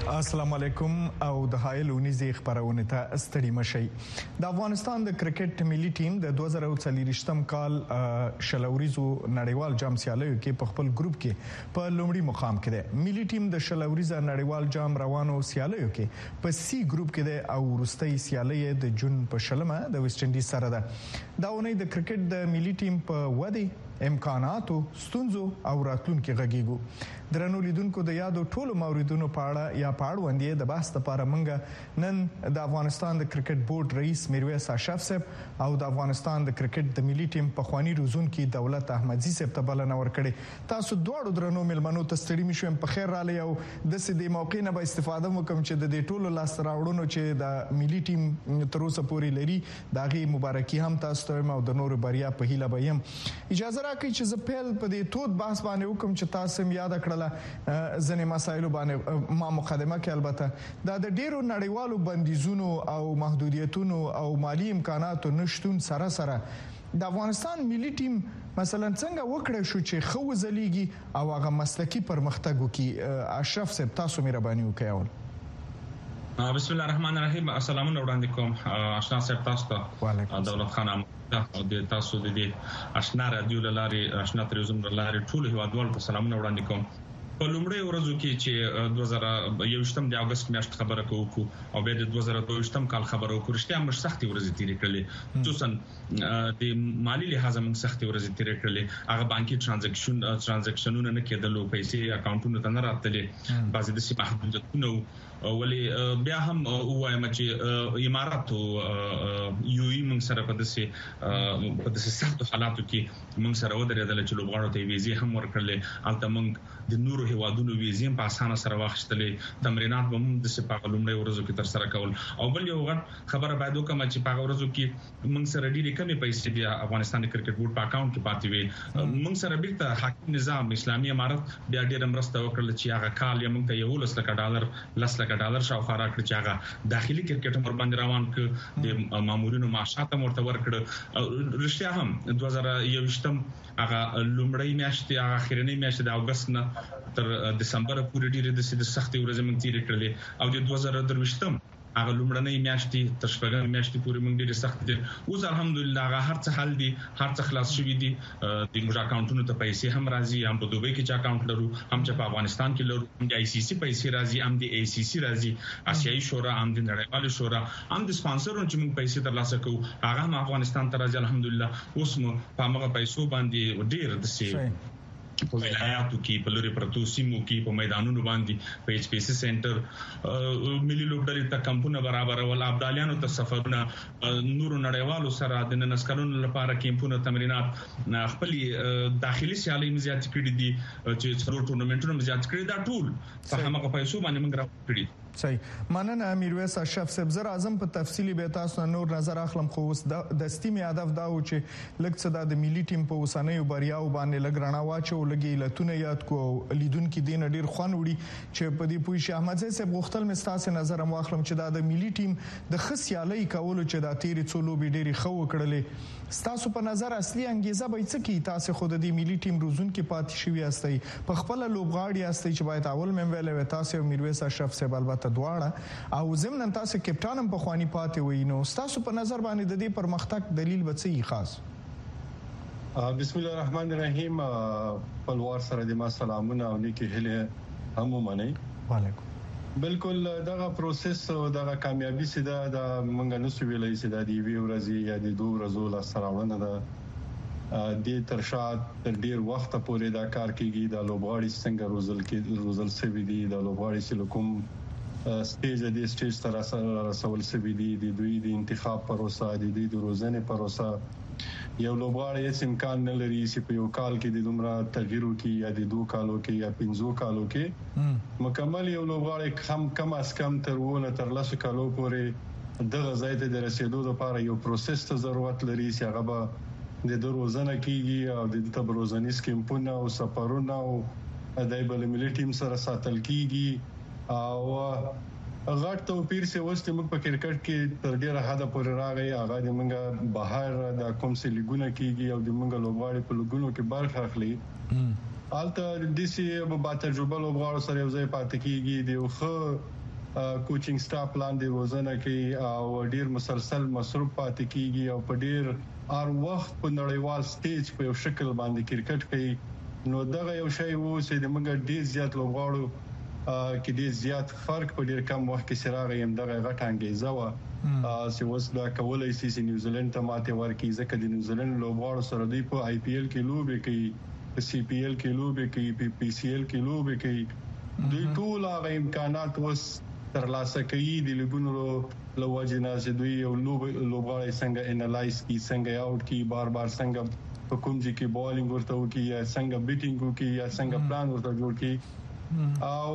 السلام علیکم او د هایل اونیزي خبرونه ته ستړي مشي. د افغانستان د کرکټ ملي ټیم د 2024م کال شلوريزو نړیوال جام سیالیو کې په خپل ګروپ کې په لومړي مقام کې دی. ملي ټیم د شلوريزه نړیوال جام روانو سیالیو کې په سی ګروپ کې دی او وروستۍ سیالي د جون په شلمه د ویسټ انډیز سره ده. دا ونې د کرکټ د ملي ټیم په ودی امکاناتو ستونزو او راتلونکو غږیږو. درنو لیدونکو د یادو ټولو موردونو په اړه یا په اړه وندې د بحث لپاره منګه نن د افغانستان د کرکټ بورډ رئیس میرویس اشرف صاحب او د افغانستان د کرکټ د ملي ټیم په خواني روزونکو دولت احمدزي صاحب ته بلنه ورکړي. تاسو دواړو درنو ملمنو ته ستړي مشوم په خیر را لې او د سې د موقع نه به استفاده وکم چې د دې ټولو لاس راوړونو چې د ملي ټیم تر اوسه پورې لري داغي مبارکي هم تاسو ته او د نورو بریا په هیله به يم. اجازه راکړئ چې زه پیل په دې تود بحث باندې وکم چې تاسو هم یاد کړل ځنې مسایلو باندې ما مقدمه کې البته دا د ډیرو نړیوالو بندیزونو او محدودیتونو او مالی امکاناتو نشټون سره د افغانستان ملي ټیم مثلا څنګه وکړای شو چې خو ځلیږي او هغه مسلکی پرمختګ وکړي. اشرف صاحب تاسو مهرباني وکړئ. بسم الله الرحمن الرحیم. السلام علیکم کوم آشنا صاحب تاسو ته دولت خان او د تاسو د آشنا رادیو لارې آشنا تلویزیون لارې ټول هیوادوالو ته سلامونه وړاندې کوم. په لومړی ورځو کې چې 2021م د اگست میاشت خبره کوو او بیا د 2022م کال خبره کوو رښتیا موږ سختي ورځې تیرې کړلې خصوصا د مالی لحاظ موږ سختي ورځې تیرې کړلې. هغه بانکي ترانزیکشنونه نه کېدل او پیسې اکاونټونو ته نه راتلې بعضې د سیمه محدودیتونه ولې بیا هم وایم چې امارات او یوې موږ سره په داسې سختو حالاتو کې موږ سره ودرېدل چې لوبغاړو ته ویزې هم ورکړلې. البته موږ د نورو هیوادونو ویزې په اسانه سره واخیستلې. تمرینات به هم د سپاغ لومړی ورځو کې تر سره کول او بل یو غټ خبره باید وکم چې په ورځو کې موږ سره ډېرې کمې پیسې بیا افغانستان کرکټ بورډ په اکاونټ کې پاتې وي. موږ سره بیرته حاکم نظام اسلامي امارت بیا ډېر مرسته وکړه چې هغه کال یې موږ ته $11 لک شاوخوا راکړي چې هغه داخلي کرکټ مر باندې روان ک د مامورینو معاشات مرته ورکړه. رښتیا هم 2021م هغه لومړی میاشت هغه اخرنۍ میاشت د اگست نه تر دسمبر پورې ډیره د سختي ورځې موږ تیرې کړلې او د 2023م هغه لومړنۍ میاشتې تر شپږمې میاشتې پورې موږ ډیره سخت دي. اوس الحمدلله هغه هر څه حل دي هر څه خلاص شوی دي. د موږ اکاونټونو ته پیسې هم راځي هم په دوبۍ کې چې اکاونټ لرو هم چې په افغانستان کې لرو هم د ICC پیسې راځي هم د ACC راځي آسیایي شورا هم د نړیوال شورا هم د سپانسرونو چې موږ پیسې ترلاسه کوو هغه هم افغانستان ته راځي. الحمدلله اوس مو په هغه پیسو باندې ډیر د سي په ولایاتو کې په لوري پرتو سیمو کې په میدانونو باندې په HPC سنټر ملي لوبډلې ته کمپونه برابرول ابدالیانو ته سفرونه نورو نړیوالو سره د نسکلونو لپاره کیمپونه تمرینات خپل داخلي سیالي مزیات کړې دي چې څلور ټورنمنټونه مزیات کړې دا ټول په هغه پیسو باندې موږ راوړي. صحیح مننه میرویس اشرف صاحب. زه اعظم په تفصیلی به تاسو نور نظر اخلم خو د ستیمي هدف دا و چې لکه د ملي ټیم په وسنۍ بریاو باندې لګرانه واچو لګي لتون یاد کو لیدونکو دین ډیر خوان وړي چې په دې پوي شه احمد صاحب غختل مستاسه نظر مو اخلم چې د ملي ټیم د خصيالي کولو چې د تیرې څولو به ډیر خو کړلې. تاسو په نظر اصلي انګیزه به څه کی تاسو خود د ملي ټیم روزون کې پاتې شوی استئ په خپل لوبغاړي استئ چې باید اول مې ویلې تاسو میرویس اشرف صاحب البته دواړه او زمنن تاسو کپټان هم په خواني پاتې وای نو تاسو په نظر باندې د دې پرمختګ دلیل به څه خاص؟ بسم الله الرحمن الرحیم. پلوار سره د ما سلامونه او نیکی هله هم منئ. وعلیکم. بالکل دغه پروسس او دغه کامیابی سي د منګ نو سویلې سي د دی وی ورځي یا د دوه ورځو لا سراونه ده د ترشاد تر ډیر وخت پورې دا کار کیږي. د لوبغاړي څنګه روزل سوي دي د لوبغاړي سلوکم سټیج تر رسول سوي دي د دوی د انتخاب پروسه د دوی د روزنې پروسه یو لوبغاړی هیڅ امکان نه لري چې په یو کال کې د دومره تغییرو کې یا د دوه کالو کې یا 15 کالو کې مکمل یو لوبغاړی کم از کم تر لاسو کالو پورې د غځای ته د رسیدو لپاره یو پروسس ته ضرورت لري چې هغه به د روزنه کیږي او د تبروزنی سکیمپونه او سفرونه او د ملي ټیم سره ساتل کیږي او غټ توپیر سي وسته موږ په کرکټ کې تر ډیره حد پورې راغی. هغه د موږ بهر د کوم سي لیګونه کیږي او د موږ لوبغاړي په لګونو کې برخه اخلي البته د سي با تجربه لوبغاړو سره یو ځای پاتې کیږي د خو کوچینګ سټاف لاندې روزنه کوي او ډیر مسلسل مصروف پاتې کیږي او په ډیر هر وخت په نړیوال سټیج په یو شکل باندې کرکټ کوي نو دغه یو شی وو چې د موږ ډیر زیات لوبغاړو کې ډیر زیات فرق په ډیر کم وخت کې سراغ یې دغه غټ انګیزه و چې اوس دا کولای شي چې نیوزیلند ته ماته ورکړي ځکه د نیوزیلند لوبغاړو سره دی په آی پی ایل کې لوبي کوي په سی پی ایل کې لوبي کوي په پی سی ایل کې لوبي کوي دوی ټول هغه امکانات اوس ترلاسه کوي د لیګونو لوجنا چې دوی یو لوبغاړي څنګه انالایز کی څنګه آوټ کی بار بار څنګه په کوم ځای کې بولینګ ورته وکي یا څنګه بیټینګ وکي یا څنګه پلان ورته جوړ کړي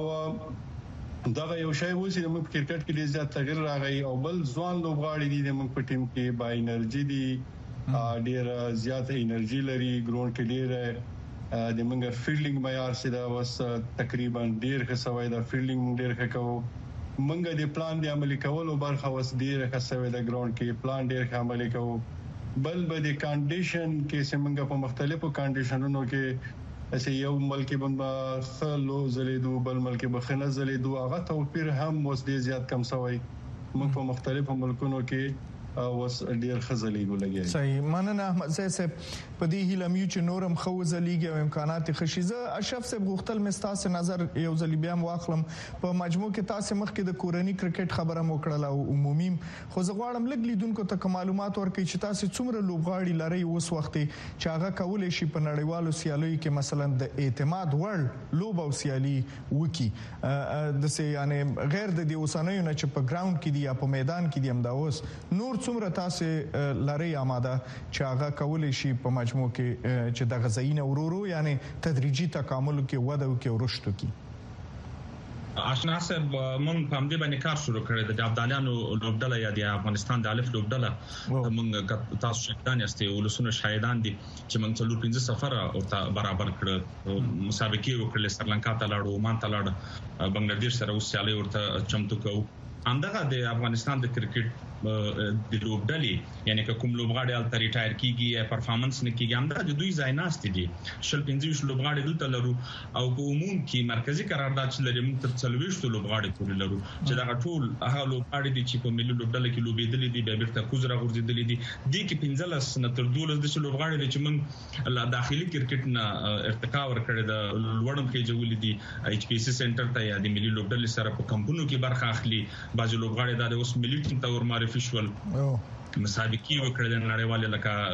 او دا یو شی و چې موږ کرکټ کې ډیر زیات تغیر راغی او بل ځوان لوبغاړي دي موږ په ټیم کې با انرژي دي ډیر زیات انرژي لري ګراوند کې ډیر د موږ فیلډینګ معیار سي دا وس تقریبا ډیر ښه سوي دا فیلډینګ ډیر ښه کوو موږ د پلان دی عملي کولو برخه وس ډیر ښه سوي دا ګراوند کې پلان ډیر ښه عملي کوو بل به د کنډیشن کې سیمنګ په مختلفو کنډیشنونو کې چې یو ملک باندې خلو زلیدو بل ملک بخنه زلیدو هغه توپیر هم اوس ډیر زیات کم شوی موږ په مختلفو ملکونو کې اوس ډیر خزلیګو لګي صحیح مننه احمد صاحب په دې هیلمیو چې نورم خو زلیګي او امکانات خشيزه اشرف صاحب غختل مستاس نظر یو زلی بیا واخلم په مجموع کې تاسو مخکې د کورنی کرکټ خبره مو کړله او عمومي خو زغواړم لګ لیدونکو ته معلومات ورکړي چې تاسو څومره لوبغاړي لري اوس وخت چې هغه کولای شي په نړیوالو سیالیو کې مثلا د اعتماد وړ لوب او سیالي وکي د سي یعنی غیر د دې اوسنیو نه چې په ګراوند کې دی یا په میدان کې دی هم دا اوس نور څومره تاسو لري آماده چې هغه کولای شي په مجموع کې چې د غزاین ورورو یعنی تدریجي تکامل کې وده او کې ورشتو کې آشنا صاحب مونږ په دې باندې کار شروع کړی د ابدالیانو لوبډله یا د افغانستان د الف لوبډله مونږ تاسو شهیدان یاستئ ولسونه شهیدان دي چې مونږ څلور 15 سفر او برابر کړ مسابقې وکړل سریلانکا ته لاړو عمان ته لاړو بنگلاديش سره اوس سیالي ورته چمتو کوو همدغه د افغانستان د کرکټ د لوبډلې یعنی کوم لوبغاړي ال ریټایر کیږي یا پرفارمنس نه کیږي همدغه د دوی ځای ناست دي شل 15 لوبغاړي دلته لرو او په عموم کې مرکزی قرارداد چې لري موږ تر 40 لوبغاړي پورې لرو چې دا ټول هغه لوبغاړي دي چې په ملي لوبډله کې لوبېدلې دي به بیرته کوزره غورځېدلې دي د کې 15 نه تر 12 د لوبغاړي دي چې موږ لا داخلي کرکټ نه ارتقا ورکړي د لوړم کې جوړې دي ایچ پی سی سنټر ته یا د ملي لوبډلې سره په کمپونو کې برخه اخلي بعض لوبغاړي د اوس ملي ټیم ته ورماري فیشول مسابقې وکړل نړیوال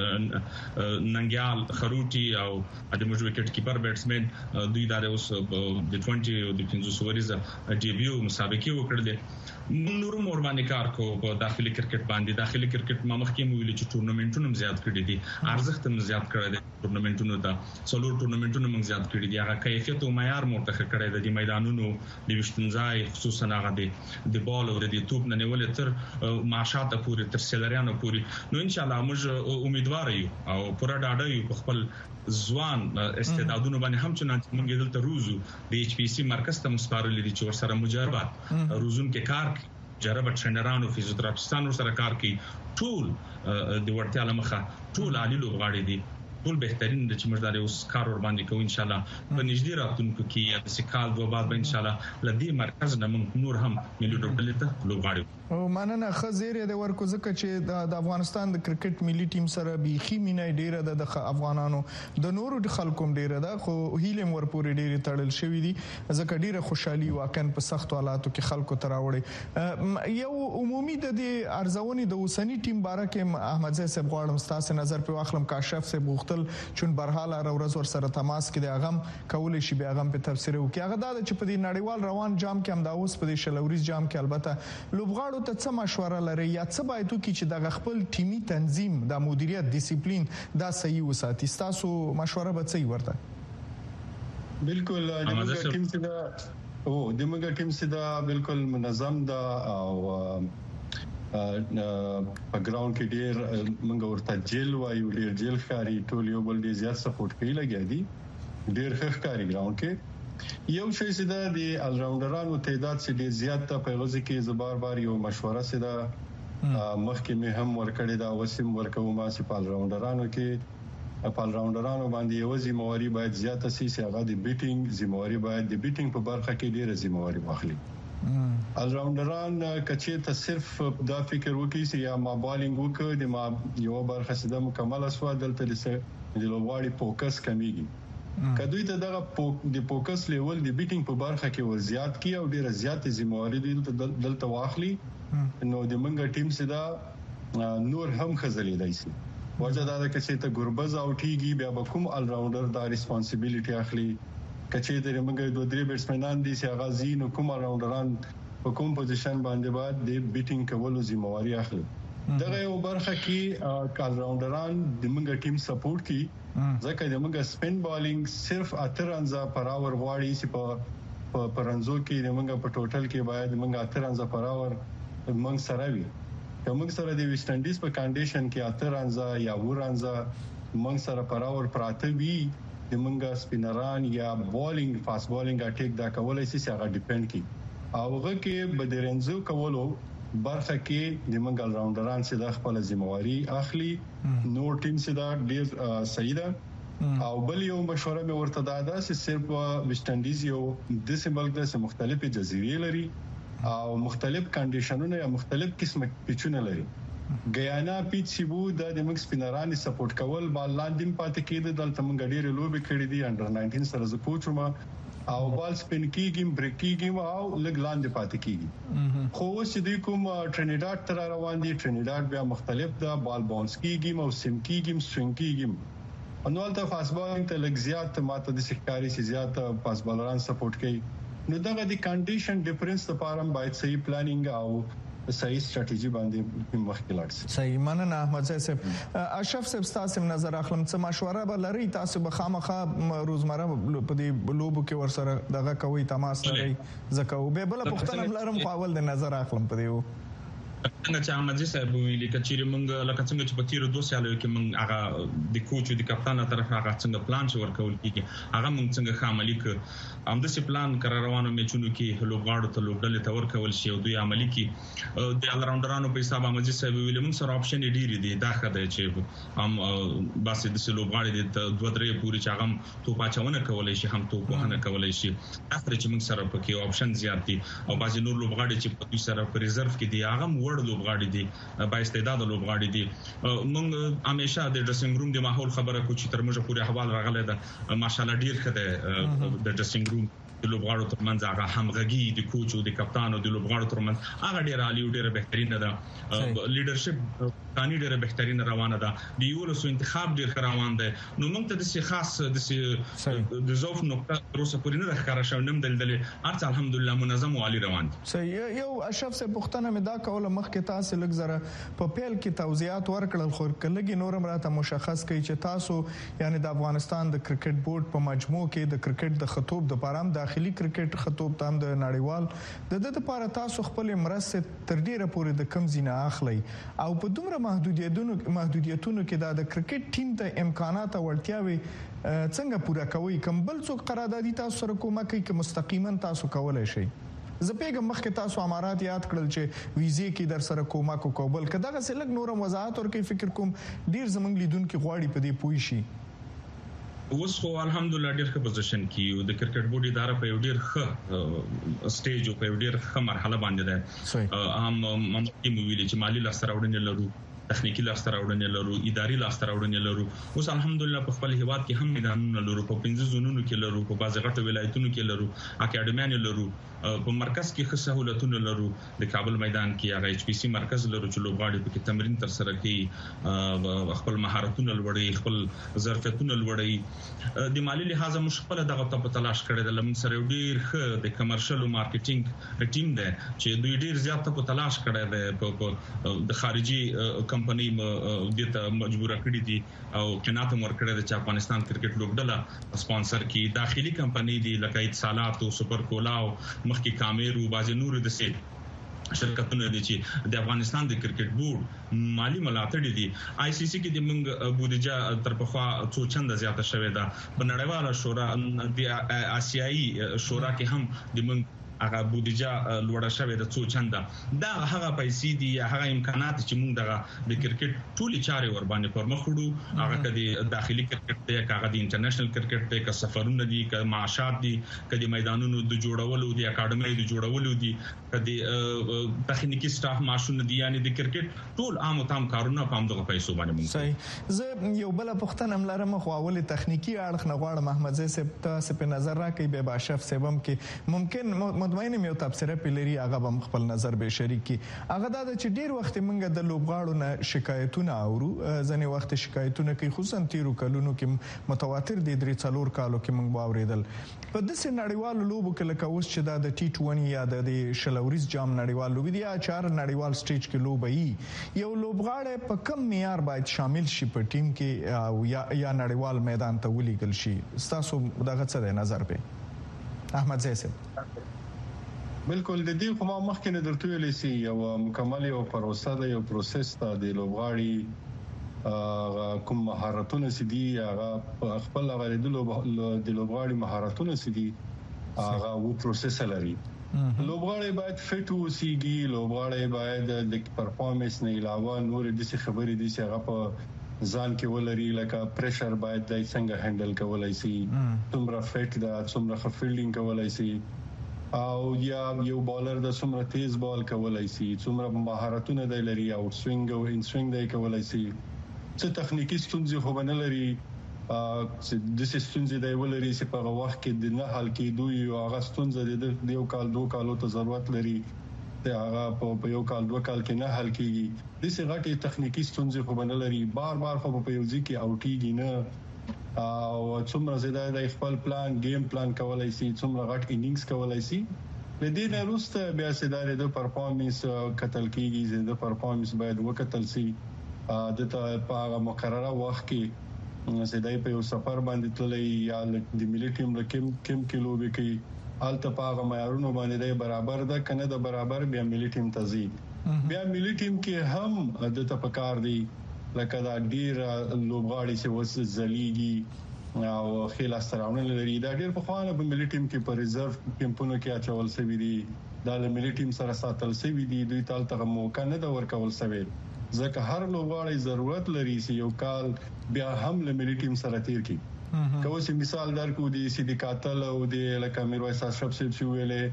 لکه ننګیال خروټي او د موږ وکټ کیپر بیټسمن دوی د اوس د 20 او د 15 وریزه ډیبیو مسابقې وکړل نور مور باندې کار کو په داخلي کرکټ باندې داخلي کرکټ ما مخکې ویل چې ټورنمنټونه زیات کړي دي ارزښت هم زیات کړی دی ټورنمنټونو ته څلور ټورنمنټونه موږ زیات کړي دي هغه کیفیت او معیار مرتخه کړی دی میدانونو د وشتنځای خصوصا هغه د بال او د توپ نه نیول تر معاشات پورې تر سیلریانو پوری نو ان شاء الله موږ امیدوار یو او پوره ډاډه یو په خپل ځوان استعدادونو باندې هم چې موږ دلته روزو د ایچ پی سی مرکز ته مسپارل دي چې ورسره مجربات روزون کې کار جربت ټرینرانو فزیوتراپیستانو سره کار کوي ټول د ورتیا لمخه ټول عالی لوبغاړي دي ټول بهترین د چې موږ د اوس کار ور باندې کوو ان شاء الله په نږدې راتلونکو کې یا د سکال دوه بعد به ان شاء الله لدی مرکز نه موږ نور هم ملي لوبډلې ته لوبغاړي او مننه خزیره د ورکو ځکه چې د افغانستان د کرکټ ملي ټیم سره بيخي مینه ډیره د افغانانو د نورو خلکو ډیره ده خو هیلم ورپورې ډیره تړل شوې دي ځکه ډیره خوشحالي واقعا په سخت حالاتو کې خلکو تراوړي یو عمومي د دې ارزونې د اوسنی ټیم باره کې احمد صاحب غواړم ستاسو نظر په واخلم کاشف صاحب غوښتل چون برحاله ورځ ور سره تماس کې د اغم کولې شي به اغم په تفسیر وکي هغه دا چې په دې نړیوال روان جام کې هم دا اوس په دې شلوريز جام کې البته لوبغاړو ته څه مشوره لري یا څه باید وکړي چې د خپل ټیمي تنظیم د مدیریت ډیسپلین دا صحیح وساتي تاسو مشوره به څه ورته بالکل د موږ ټیم سره بالکل منظم ده او په ګراوند کې ډیر موږ ورته جیل وایو ډیر جیل ښکاری ټول یو بل ډیر زیات سپورټ کوي لګیا دي ډیر ښکاری ګراوند کې یو شی چې د ال راونډرانو تعداد چې ډیر زیات ته په غوږ کې زبر بار یو مشوره سره مخکې مې هم ورکړی دا وسیم ورکوم ما چې په ال راونډرانو کې خپل راونډرانو باندې یو ځمواري باید زیاته سي چې هغه د بیټینګ ځمواري باید د بیټینګ په برخه کې ډیره ځمواري واخلي. الراونډران کچې ته صرف دا فکر وکړي چې یا ما بالینګ وکړي د ما یو برخه سده مکمل اسوا دلته د لوبغاړي فوکس کمیږي. کدوې ته دغه د فوکس لیول د بیټینګ په برخه کې ور زیات کی او ډیره زیات ځمواري دلته واخلي نو د منګه ټیم سده نور هم خزلیدای شي. وجه دا ده چې ته ګوربز اوټیږي بیا به کوم الراونډر دا ریسپانسیبিলিټي اخلي. کچې د موږ دوه درې بیټسمنان دي چې هغه زین کوم الراونډران په کوم پوزیشن باندې بعد د بیټینګ کولو ذمہواری اخلي. دغه یو برخه کې الراونډران د موږ ټیم سپورټ کی ځکه د موږ سپین بالینګ صرف 8 رنزه پر اور غواړي چې په پرنځو کې د موږ په ټوټل کې باید موږ 8 رنزه پر اور موږ سره وي. کوم سره د ویسټ انډیز په کنډیشن کې 8 رنزه یا 9 رنزه موږ سره پر اور پراته وي د موږ سپینران یا بالینګ فاست بالینګ اټیک دا کولای شي چې هغه ډیپند کی او هغه کې بدرنځو کولو برخه کې د موږ راونډران چې د خپل ذمہواری اخلي. نو ټیم چې دا ډیر صحیح ده او بل یو مشوره مې ورته داده چې صرف ویسټ انډیز یو د سیمبل د مختلفې جزیرې لري او مختلف کنډیشنونه یا مختلف قسمه پیچونه لري. ګیانا پیچیبو د موږ سپینران سپورټ کول بال لاندې پاتې کېده دلته موږ ډېر لوبي کړې دي انډر 19 سره ز کوچما او بال سپین کیږي بریک کیږي او لګ لاندې پاتې کیږي. خو چې د کوم ټرینیډاډ تر روان دي ټرینیډاډ بیا مختلف دا بال باونس کیږي او سیم کیږي سوینګ کیږي انوال ته فاست بالینګ ته لګ زیات ماته د سکاري سي زیات فاست بالران سپورټ کوي. نو دغه د کنډیشن ډیفرنس لپاره باید صحیح پلانینګ او صحیح ستراتیژي باندې مخکې لاړ شي. صحیح مننه احمد صاحب. اشرف صاحب تاسو نظر اخلم څه مشوره به لري تاسو به خامخا روزمره په دې لوبو کې ورسره دغه کوي تماس لري زکه او به بل پښتنه لرم خپل د نظر اخلم په دې څنګه چې احمد صاحب ویلي کچېره مونږ لکه څنګه چې په تیر 2 سالو کې مونږ هغه د کوچ د کپتان طرف هغه څنګه پلان شو ورکول کیږي هغه مونږ څنګه عملي ک هم د سی پلان کر روانو میچونو کې لوبغاړو ته لوبډل ته ورکول شي او دوی عملي کې د الراونډرانو په حساب احمد صاحب ویلي مونږ سره اپشن ډیری دي دا خدای چې هم بس د سی لوبغاړي د 2-3 پوری چاغم تو پاچونه کولای شي هم تو په نه کولای شي اخر چې مونږ سره پکې اپشن زیات دي او بعضی نور لوبغاړي چې په دوی سره په ریزرو کې دي هغه وړ لوبغاړي دي با استعداد لوبغاړي دي. موږ همیشه د ډریسینګ روم د ماحول خبره کو چې تر موږ پورې احوال راغلی ده ماشاالله ډیر ښه ده د ډریسینګ روم د لوبغاړو ترمنځ هغه همغږي د کوچ او د کپتان او د لوبغاړو ترمنځ هغه ډیر عالی او ډیر بهترینه ده. لیډرشپ ثاني ډیر بهترینه روانه ده د یو سو انتخاب ډیر روان ده. نو موږ ته د سي خاص د زوف نقطه روسه پورې نه ښکارا شو نم دلدل ارڅ الحمدلله منظم او عالی روان دي. صحیح یو اشرف سے پښتنه مې دا کوله مخکې تاسو لږ زره په پیل کې توضیحات ورکړل خو کلهږي نورم راته مشخص کړي چې تاسو یعنی د افغانستان د کرکټ بورډ په مجموع کې د کرکټ د خطوب د پارام داخلي کرکټ خطوب تام د نړیوال د لپاره تاسو خپل مرسته تر ډیره پورې د کم زینه اخلي او په دومره محدودیتونو کې د کرکټ ټیم ته امکانات او اړتیاوي څنګه پوره کوي کوم بل څوک قراردادي تاسو سره کومه کوي چې مستقیما تاسو کولای شئ. زه پیغام مخکې تاسو امارات یاد کړل چې ویزې کې در سره کومه کوبل کداغه سلګ نورم وضاحت ورکړي فکر کوم ډیر زمنګ لیدونکو غواړي په دې پوي شي. اوس خو الحمدلله ډیر ښه پوزیشن کې د کرکټ بورډ اداره په یو ډیر ښه سټیج او په یو ډیر ښه مرحله باندې ده. هم ممکن ویل چې مالی لاسته راوړنې لرو تخنیکی لاسته راوړنې لرو اداري لاسته راوړنې لرو. اوس الحمدلله په خپل هیواد کې هم میدانونه لرو په 15 زونونو کې لرو په بعض غټو ولایتونو کې لرو اکیډمیان لرو په مرکز کې ښه سہولتونه لرو د کابل میدان کې هغه ایچ پی سی مرکز لرو چې لوبغاړي په تمرین تر سره کوي خپل مهارتونه لوړوي خپل ظرفیتونه لوړوي. د مالی لحاظ مشکل دغه په تلاش کړی د لمن سره ډیر ښه د کمرشل او مارکیټینګ ټیم دی چې دوی ډیر زیات په تلاش کړی دی د خارجي کمپنی دته مجبور کړی دي او قناعت مور کړی دی چې افغانستان کرکټ لوبډله سپانسر کی داخلي کمپنی دي لکه اتصالات او سپر کولاو مخکې کامیرو بازي نور د سي شرکتونه دي چې د افغانستان د کرکټ بورډ مالی ملاتړ دي. آی سی سی کې د موږ بودیجه تر پخوا څو چنده زیاته شوې ده په نړیواله شورا د آسیایي شورا کې هم د موږ هغه بودیجه لوړه شوې د څو چنده دا هغه پیسې دي هغه امکانات چې موږ د کرکټ ټولي چارې ور باندې پرمخ وړو هغه کدي داخلي کرکټ دی هغه د انټرنیشنل کرکټ دی که سفرونه دي که معاشات دي که د میدانونو د جوړولو دي اکیډمي د جوړولو دي که د تخنیکی سټاف معاشونه دي یعنی د کرکټ ټول عام تام کارونه په همدغه پیسو باندې موږ صحیح زه یو بل پښتنه ملرم خو اول تخنیکی اړخ نه غواړم محمد زی صاحب تاسو په نظر راکې به باشف سیبم کې ممکن مطمئن یم یو تبصره پلري هغه هم خپل نظر به شریکي هغه دا چې ډیر وخت موږ د لوبغاړو نه شکایتونه اورو ځنې وخت شکایتونه کوي خصوصا تیرو کلونو کې متواتر دي 3-4 کالو کې موږ باوریدل په داسې نړیوالو لوبو کې لکه اوس چې دا د ټي 20 یا د شلوريز جام نړیوال لوبي دي یا 4 نړیوال سټیج کې لوبي یو لوبغاړی په کم معیار باید شامل شي په ټیم کې او یا نړیوال میدان ته ولېګل شي تاسو دغه څه د نظر به احمد زی صاحب بالکل د دې کومه مخکې نه درته ویلې سي یو مکمل یو پروسه ده یو پروسس ته د لوبغاړي کوم مهارتونه سي دي هغه خپل غوړي د لوبغاړي مهارتونه سي دي هغه وو پروسس لري لوبغاړي باید فټ وسیږي لوبغاړي باید د پرفارمنس نه علاوه نور د څه خبرې دي چې هغه په ځان کې ولري لکه پریشر باید د څنګه هندل کولای شي څومره فټ دا څومره فیلډینګ کولای شي او یا یو بالر د څومره تیز بال کولای شي څومره مهارتونه دی لري او سوینګ او ان سوینګ دی کولای شي څه تخنیکی ستونزې خو نه لري چې د ستونزې دی ولري چې په وخت کې د نه حل کېدو یو هغه ستونزې د یو کال 2 کالو ته ضرورت لري ته هغه په یو کال 2 کال کې نه حل کیږي د څه غټي تخنیکی ستونزې خو نه لري بار خو په یو ځکه اوټیږي نه او څومره زیاده د خپل پلان گیم پلان کولای شي څومره غټ انینګز کولای شي د دې نه وروسته بیا سیداره د پرفارمنس کتل کیږي د پرفارمنس باید وکتل شي د ته په مقرره وخت کې سیدای په یو سفر باندې تللی یا د ملي ټیم لکه کم کیلو به کې الته پاغه معیارونو باندې برابر ده کنه د برابر بیا ملي ټیم تزي بیا ملي ټیم کې هم د تپکار دی لکه دا ډیر لوبغاړي چې وس زلیږي او خیل استراونه لري دا ډیر په خوانه په ملي ټیم کې په ریزرو کمپونو کې اچول شوی دي دا له ملي ټیم سره ساتل شوی دي دوی تل ته موقع نه د ورکول شوی ځکه هر لوبغاړي ضرورت لري چې یو کال بیا هم له ملي ټیم سره تیر کی کوم مثال درکو دي سیدی قاتل او د لکه میرویس اشرف چې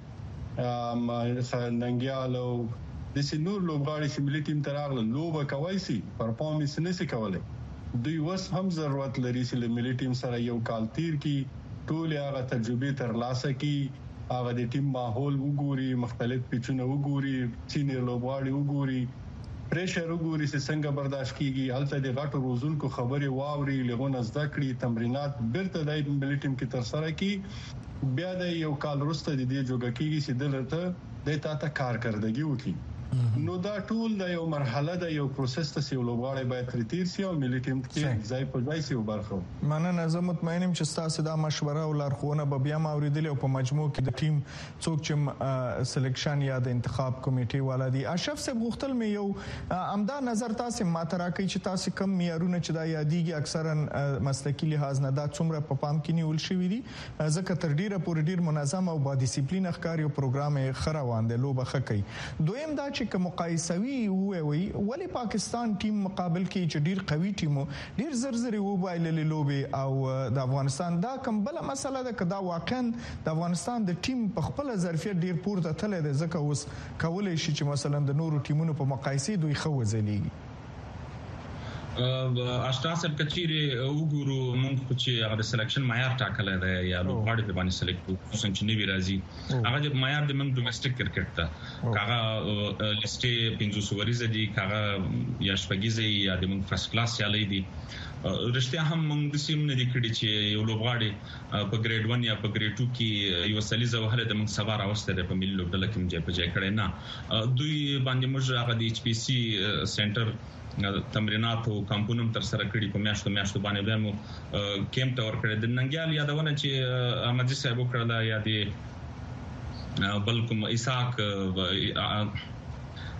ویلې ننګیال او د سینور لوبغاړي چې ملي ټیم تراغله لوبه کوي سي پرفارمنس نه سي کولای دوی وس هم ضرورت لري چې له ملي ټیم سره یو کال تیر کی ټول هغه تجربه ترلاسه کی هغه د ټیم ماحول وګوري مختلف پیچونه وګوري سینیر لوبغاړي وګوري پریشر وګوري چې څنګه برداشت کیږي هلته د غټو روزونکو خبري واوري لغونه زده کړي تمرینات بیرته د ملي ټیم کې تر سره کی بیا د یو کال وروسته د دې جوګه کیږي چې دلته د تاسو کارکردګي وکړي نو دا ټول د یو مرحله د یو پروسس ته یو لوبغاړی باید تیر سي او ملي ټیم کې ځای په ځای سي وبرخو مننه زه مطمئن یم چې تاسو دا مشوره او لارښوونه به بیا اوریدل او په مجموع کې د ټیم څوک چې سلیکشن یا د انتخاب کمیټې والا دي اشرف صاحب غوښتل مې یو امدا نظر تاسو ماته راکړي چې تاسو کم معیارونه چې دا یادېږي اکثرا مسلکي لحاظ نه دا څومره په پام کې نیول شوی دي ځکه تر ډیره پورې ډیر منظم او با ډیسپلین ښکاری پروګرام یې خروان دی لوبه خکې دویم دا چې مقایسوي وي ولی پاکستان ټیم مقابل کې چې ډیر قوي ټیم ډیر زرزري وبایل لوبي او د افغانستان دا کوم بل مسله ده کدا واقعا د افغانستان د ټیم په خپل ظرفیت ډیر پورته تللی دی ځکه اوس کولای شي چې مثلا د نورو ټیمونو په مقایسه دوی خو ځلیږي اشتاسب کچيري وګورو مونږ چې هغه سلیکشن معیار ټاکل دی یا لوبغاړي په باندې سلیکټ کوو چې نوی راځي هغه د معیار د موږ ډومېسټک کرکټ ته هغه لیسټي 500 ورځې دي هغه یا شپږیزه یا د موږ فرست کلاس یا لیدي رښتیا هم موږ د سیم نه دي کړی چې یو لوبغاړي په ګریډ 1 یا په ګریډ 2 کې یو سلیزه وهله د موږ سبا راوستل په ملي لوبډله کې موږ په ځای کړی نه دوی باندې موږ هغه د ایچ پی سي سنټر تمرینات او کمپونم تر سره کړی په میاشتو باندې به مو کیمپ ته ور کړی د ننګیال یادونه چې احمد صاحب وکړه یا د بلکم اسحاق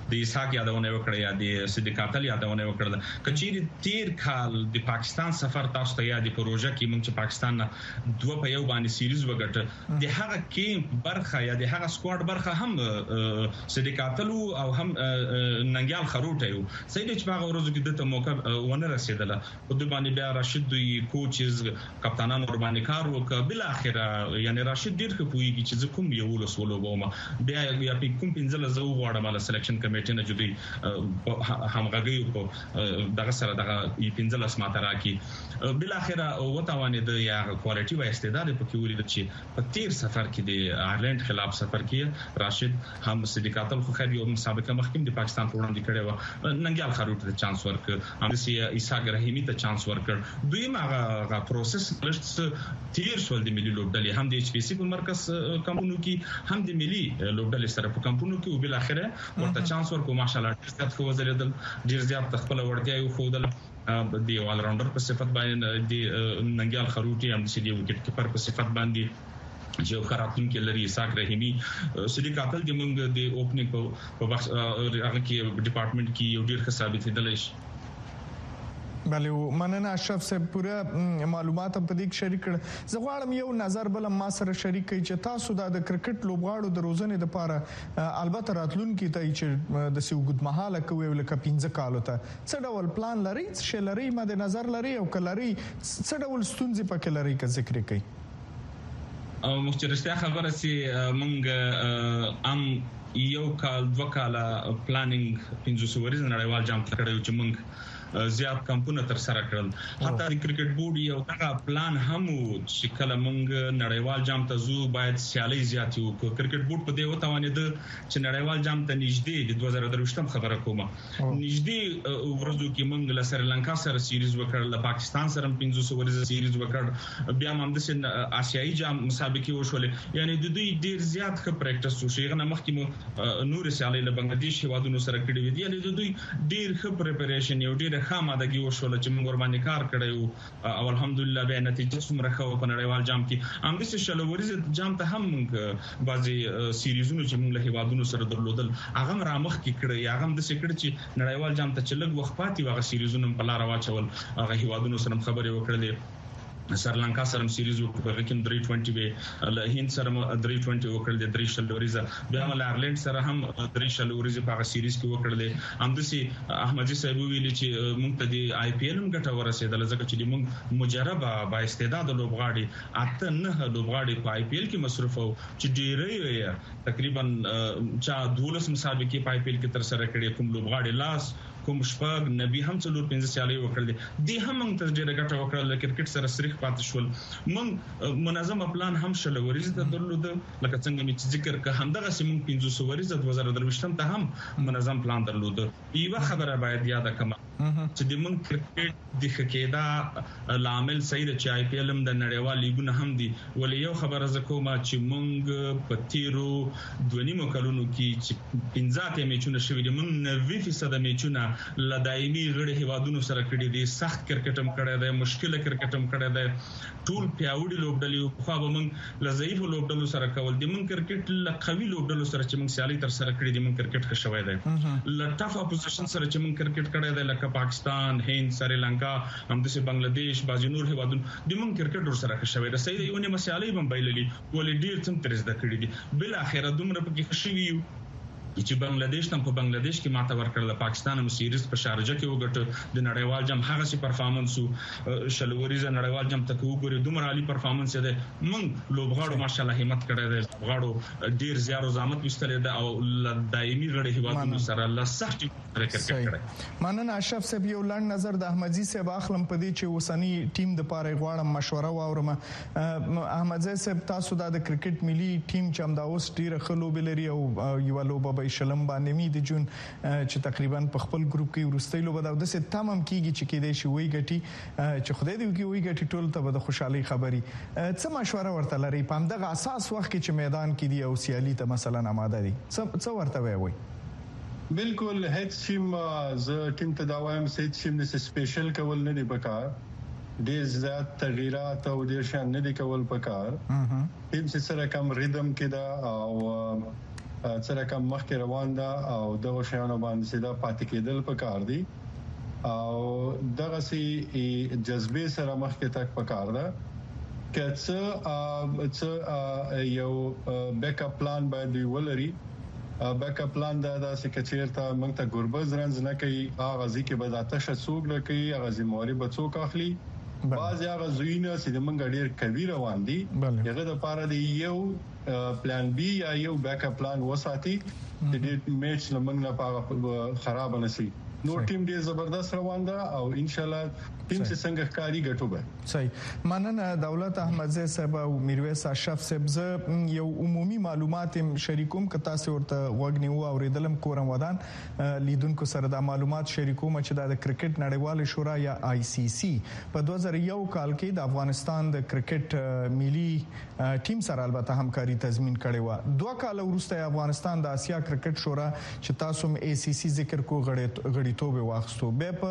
د اسحاق یادونه وکړه یا د صدیق قاتل یادونه وکړه کچېری تیر کال د پاکستان سفر تاسو ته یاد پروژه کې موږ چې پاکستان نه دوه په یو باندې سیریز وګټه د هغه کې برخه یا د هغه سکواډ برخه هم صدیق قاتل او هم ننګیال خروټ یو سید چې هغه ورځ کې د ته موقع ونه رسیدله په د باندې بیا راشد دوی کوچز کپتانان ور باندې کار وکړ بل اخره یعنی راشد ډیر خپويږي چې کوم یو ولسولو بوما بیا په کوم پنځله زو غواړم له سلیکشن کمیټې نه جدي همغږي په دغه سره دغه پنځله سماته راکی بل اخره وتاوانه د یا کوالټي و استعداد په کې ولید چې په تیر سفر کې د آیرلند خلاف سفر کې راشد هم صدیق قاتل خو خیر یو مسابقه مخکې د پاکستان په وړاندې کړي و ننګیال خروټ ته چانس ورکړ امسی اسحاق رحیمی ته چانس ورکړ دوی هغه پروسس لږ تیر شول د ملي لوبډلې هم د ایچ پی سی په مرکز کمپونو کې هم د ملي لوبډلې سره په کمپونو کې او بل اخره ورته چانس ورکو ماشاالله ډیر زیات خو وزریدل ډیر زیات خپل وړتیا یو خودل د آل راونډر په صفت باندې د ننګیال خروټي هم د وکټ کیپر په صفت باندې جو خراتون کې لري اسحاق رحیمی صدیق قاتل د موږ د اوپننګ په هغه کې ډپارټمنټ کې یو ډیر ښه ثابت دي بله مننه اشرف صاحب پوره معلومات په دې کې شریک کړ زه غواړم یو نظر بل ما سره شریک کړئ چې تاسو د کرکټ لوبغاړو د روزنې لپاره البته راتلونکي ته چې د سیوګد مهاله کوي لکه 15 کالو ته څه ډول پلان لري چې لري مد نظر لري او کلري څه ډول ستونزې پکې لري که ذکر کړئ او مختصره خبره سي مونږ یو کال دوه کال پلانینګ 15 ورځې نړیوال جام کړو چې مونږ زیات کمپونه تر سره کړل حتی د کرکټ بورډ یو هغه پلان هم چې کله مونږ نړیوال جام ته زو باید سیالي زیات یو کرکټ بورډ په دې وتاوانید چې نړیوال جام ته نږدې د 2023 خبره کومه نږدې ورځو کې مونږ له سریلانکا سره سیریز وکړل له پاکستان سره 500 ورځې سیریز وکړ بیا هم د آسیایي جام مسابقې وشولې یعنی د دوی ډیر زیات ښه پریکټس وشي غنه مخکې مو نور سیالي له بنگلاديش هوادونو سره کړې وي یعنی د دوی ډیر ښه پریپریشن یو ډیر خامادګي وشول چې موږ ور باندې کار کړو او الحمدلله به نتیجه څومره ښه په نړیوال جام کې هم د شلوري جام ته هم موږ بعضي سیریزونو چې موږ له هیوادونو سره درلودل هغه رامخ کې کړی هغه د سکرټ چې نړیوال جام ته چلګ وخت پاتې واغ سیریزونو په لار واچول هغه هیوادونو سره خبرې وکړلې سریلانکا سره سیریز وکړه کوم 320 به له هند سره 320 وکړل د 3 شلوريزه بیا له آیرلند سره هم 3 شلوريزه په سیریز کې وکړل همدسي احمدي صاحب ویلي چې موږ ته د آی پی ایل هم ګټه ورسېدل ځکه چې موږ مجربه با استعداد لوبغاړي اته نه لوبغاړي په آی پی ایل کې مصروف او چې ډېرې تقریبا چا 12 مسابقې په آی پی ایل کې تر سره کړې کوم لوبغاړي لاس کوم شپږ نبی هم څلور 15 سیالي وکړل دي هم موږ ته ډېر ګټه وکړل کرکټ سره سریخ پاتې شول موږ منظم پلان هم شلوريز ته درلود لکه څنګه چې ذکر که همدغه سیمون 500 ورځ 2023 ته هم منظم پلان درلود یو خبره باید یاد کړم چې د موږ کرکټ د خکېدا لامل صحیح چې آی پی ایل هم د نړیوال لیګونه هم دي ولې یو خبره زکوما چې موږ په تیرو 2.5 کلونو کې چې 15 میچونه شوي دي موږ 90% میچونه لدایمي غړي هیوادونو سره کړي دي سخت کرکټ هم کړی دی مشکل کرکټ هم کړی دی ټول پیاوړي لوبډلې خو به موږ لضعیف لوبډلو سره کول دي موږ کرکټ لقوي لوبډلو سره چې موږ سیالي تر سره کړې دي موږ کرکټ ښه شوی دی لټف اپوزیشن سره چې موږ کرکټ کړی دی لکه پاکستان هند سریلانکا همدسه بنگلاديش بعضی نور هیوادونو د موږ کرکټ ور سره ښه شوی دی صحیح دی یو نه مسیالي هم بایللي ولې ډیر څم ترز د کړې دي بل اخره دومره پکې خوشي وي چې بنگلاديش تم په بنگلاديش کې ماته ورکړل پاکستان هم سیریز په شارجه کې وګټه د نړیوال جام هغه سي پرفارمنس شلوريزه نړیوال جام تک وګوري دومره عالی پرفارمنس ده موږ لوبغاړو ماشاالله همت کړی دی لوبغاړو ډیر زیار او زحمت وستلې ده او دایمي غړي هیوادونو سره الله سخت کرکټ کړی مننه اشرف صاحب یو لاند نظر د احمدزي صاحب اخلم په دې چې وسنی ټیم د پاره غواړم مشوره واورم احمدزي صاحب تاسو د کرکټ ملي ټیم چې هم دا اوس ډیر خلو بلري او یو لوبه شلم باندې می د جون چې تقریبا په خپل ګروپ کې ورستۍ لوبه دا د څه تمام کیږي چې کې دې شي وی ګټي چې خدای دې وی ګټي ټول ته د خوشحالي خبري څه مشوره ورته لري په همدغه اساس وخت کې چې میدان کې دی او سیالي ته مثلا آماده دي څه ورته وي بالکل هیڅ ټیم ز ټیم ته دا وایم چې ټیم د سپیشل کول نه دی پکار ډیر زیات تغیرات او ډیر شان نه دی کول پکار ټیم چې سره کم ریدم کې دا او سره کوم مخکې روان ده او دغه شیانو باندې سیده پاتې کېدل پکار دي او دغه سي جذبه سره مخکې تک پکار ده کڅ یو بیک اپ پلان باندې ولري بیک اپ پلان دا چې کچیرته موږ ته ګوربز رنز نه کوي هغه ځکه به د تشه سوق نه کوي هغه زموري بچو کاخلي بعض هغه زوینه چې د منګ ډیر کوي روان دي هغه د پاره دی یو پلان بي یا یو بیک اپ پلان وساتي چې د میچ لمنګ نه پاغه خراب نشي نو ټیم ډیر زبردست روان ده او ان شاء الله ټیم چې څنګه ښکاری ګټو به صحیح مننه دولت احمدزی صاحب او میرویس اشرف صاحب یو عمومي معلومات شریکوم ک تاسو ورته وګنیو اوریدلم کورم ودان لیدونکو سره د معلومات شریکوم چې د کرکټ نړیوال شورا یا ICC په 2001 کال کې د افغانستان د کرکټ ملي ټیم سره البته همکاري تضمین کړې و 2 کال وروسته افغانستان د اسیا کرکټ شورا چې تاسو ACC ذکر کو غړیتوب واخستو به په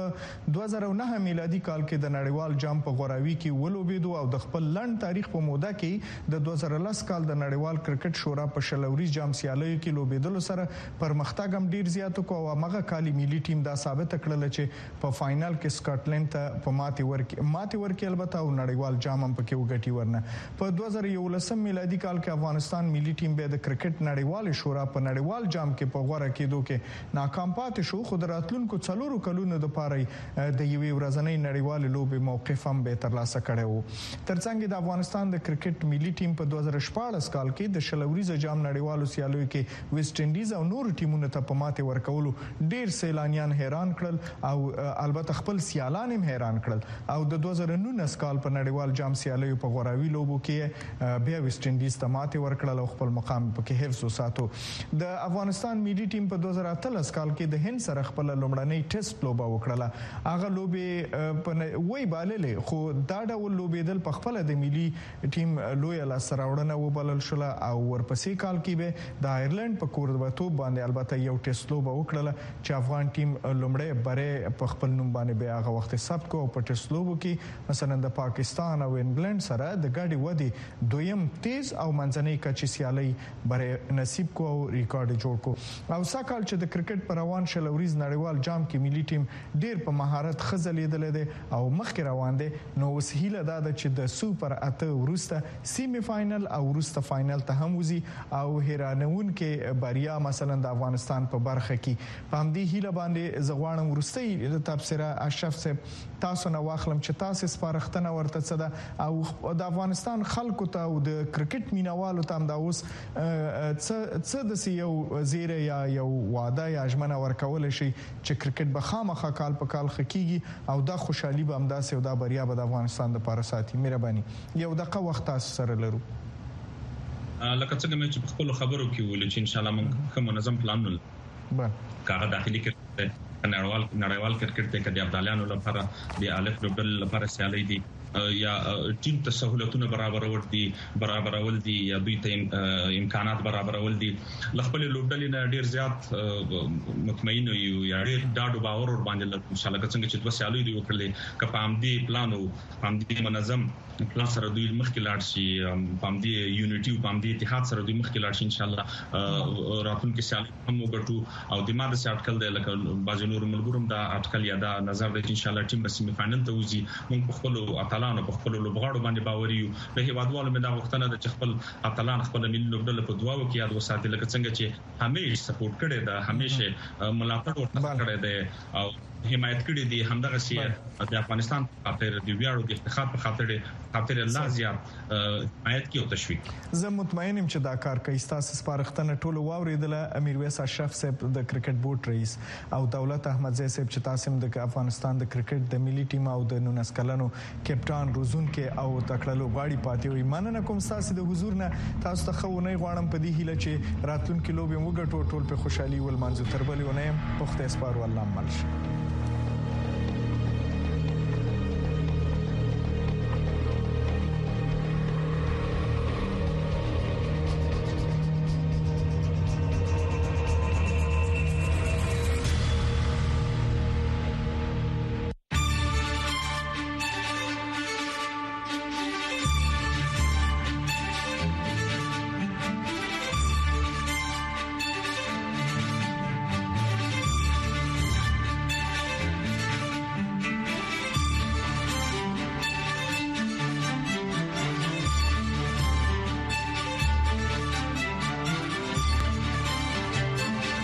2009 میلادي کال کې د نړیوال جام په غوراوي کې ولوبېدو او د خپل لند تاریخ په موده کې د 2010 کال د نړیوال کرکټ شورا په شلوري جام سیالیو کې لوبېدل سره پرمختګ هم ډیر زیات کو او هغه کالي ملي ټیم دا ثابت کړل چې په فائنل کې سکاټلند ته په ماتي ورکې البته او نړیوال جام هم پکې وګټي ورنه په 2011 میلادي کال کې افغانستان ملي ټیم به د کرکټ نړیوال شورا په نړیوال جام کې په غوړه کېدو کې ناکام پاتې شو خو دراتلونکو څلورو کلونو د پاره د یوې ورځنۍ نړیوال لوبې موقف هم به ترلاسه کړو ترڅنګ د افغانستان د کرکټ ملي ټیم په 2014 کال کې د شلوريز جام نړیوالو سیالیو کې ویسټ انډیز او نور ټیمونو ته په ماته ورکولو ډیر سیلانیان حیران کړل او البته خپل سیالان هم حیران کړل او د 2019 کال په نړیوال جام سیالیو په غوراوي لوبو کې بیا ویسټ انډیز ته ماته ورکړل او خپل مقام په کې حفظ وساتو د افغانستان ملي ټیم په 2013 کال کې د هند سره خپل لومړنۍ ټیسټ لوبه وکړه هغه لوبه په وای بالله خو دا ډول لوبېدل په خپل د ملي ټیم لوی لاسراوړنه وبلل شو او ورپسې کال کې به د آیرلند په کوربتو باندې البته یو ټیسټ لوبه وکړه چې افغان ټیم لومړی بره په خپل نوم باندې به هغه وخت ثبت کو په ټیسټ لوبو کې مثلا د پاکستان او انګلند سره د ګاډي ودی دویم تیز او منځنۍ کچې سیالي بره نصیب کو او ریکارډ جوړ کو او ساکال چې د کرکټ پر روان شلوريز نړیوال جام کې ملي ټیم ډیر په مهارت خزلیدل دي او مخکې روان دي نو وسهیله دا چې د سوپر اته ورسته سیمی فائنل او ورسته فائنل ته هم وزي او هیرانون کې بریا مثلا د افغانستان په برخه کې پام دي هیله باندې زغوانم ورسته تبصره اشرف صاحب تاسو نه واخلم چې تاسو سپارښتنه ورته څه ده او د افغانستان خلکو ته او د کرکټ مینوالو ته هم دا اوس څه د یو زیره یا یو وعده یا ژمنه ورکول شي چې کرکټ به خامخا کال په کال خکېږي او دا خوشحالي به همداسې او دا بریا به د افغانستان د پاره ساتي مهرباني یو دغه وخت تاسو سره لرو لکه څنګه مې چې په خپل خبرو کې ویل چې ان شاء الله موږ کوم منظم پلان ولرو کاغه داخلي کرکټ نړیوال کرکټ ته کې د ابدالیانو لپاره د الف لوبډل لپاره سیالي دي یا ټیم ته سہولتونه برابرول دي یا دوی ته امکانات برابرول دي خپل لوبډل نه ډیر زیات مطمئن یو یا ډیر ډاډو باور ور باندې ان شاء الله څنګه چې د سیالي دی وکړلې کپام دي پلانو پام دي منظم پلان سره دوی مخکې لاړ شي پام دي یونټي پام دي اتحاد سره دوی مخکې لاړ شي ان شاء الله راتلونکي سیالي هم وګټو او د ماده ساټکل دی لکه باز نور ملګروم دا اټکل یا دا نظر دی ان شاء الله ټیم به سیمه فائنل ته وځي موږ په خپل اتلانو په خپل لوبغاړو باندې باور یو په هیوادوالو مې دا وختونه د خپل اتلان خپل ملي لوبډله په دواو کې یاد وساتل لکه څنګه چې همیشه سپورټ کړي دا همیشه ملاتړ ورته کړي دی او حمایت کړي دي همدغه سي د افغانستان په خاطر د ویاړو د افتخار په خاطر الله زیات حمایت کې او تشویق زه مطمئنم چې دا کار کوي تاسو سپارښتنه ټول واوریدل امیر ویس اشرف صاحب د کرکټ بورډ رئیس او دولت احمدزی صاحب چې تاسو د افغانستان د کرکټ د ملي ټیم او د 19 کلنو کپټان روزونکو او تکړه غاړي پاتې وي مننه کوم تاسو د حضور نه تاسو ته خو نه غواړم په دې هیله چې راتلونکي لوبې موږ ټول په خوشحالي ول منځو تربلې ونه پخته سپارو الله ملش